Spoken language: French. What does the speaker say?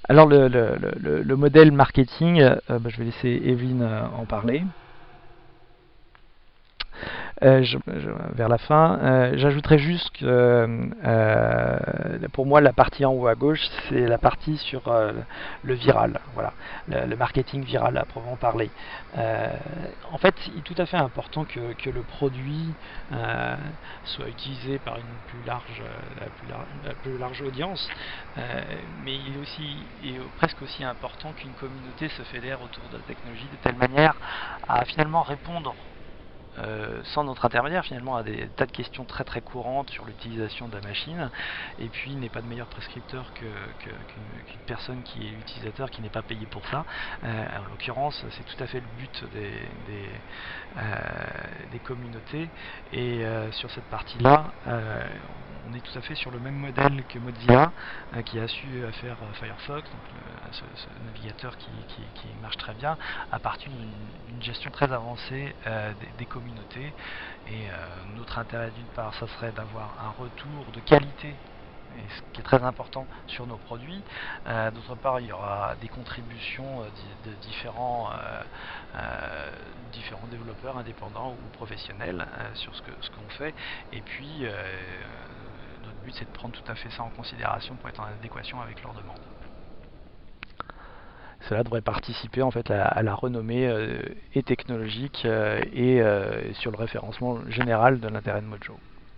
Alors le modèle marketing, je vais laisser Evelyne en parler. Vers la fin, j'ajouterais juste que pour moi la partie en haut à gauche c'est la partie sur le viral, voilà, le marketing viral à proprement parler. En fait, il est tout à fait important que le produit soit utilisé par une plus large, la plus large audience, mais il est aussi presque aussi important qu'une communauté se fédère autour de la technologie de telle manière à finalement répondre sans notre intermédiaire finalement à des tas de questions très très courantes sur l'utilisation de la machine, et puis il n'est pas de meilleur prescripteur qu'une personne qui est utilisateur, qui n'est pas payé pour ça. En l'occurrence, c'est tout à fait le but des communautés, et sur cette partie-là, on est tout à fait sur le même modèle que Mozilla, qui a su faire Firefox, donc ce navigateur qui marche très bien, à partir d'une gestion très avancée des communautés. Et notre intérêt, d'une part, ça serait d'avoir un retour de qualité, et ce qui est très important sur nos produits. D'autre part, il y aura des contributions de différents développeurs indépendants ou professionnels sur ce qu'on fait. Et puis, notre but, c'est de prendre tout à fait ça en considération pour être en adéquation avec leurs demandes. Cela devrait participer en fait à la renommée et technologique et sur le référencement général de l'intérêt de Mojo.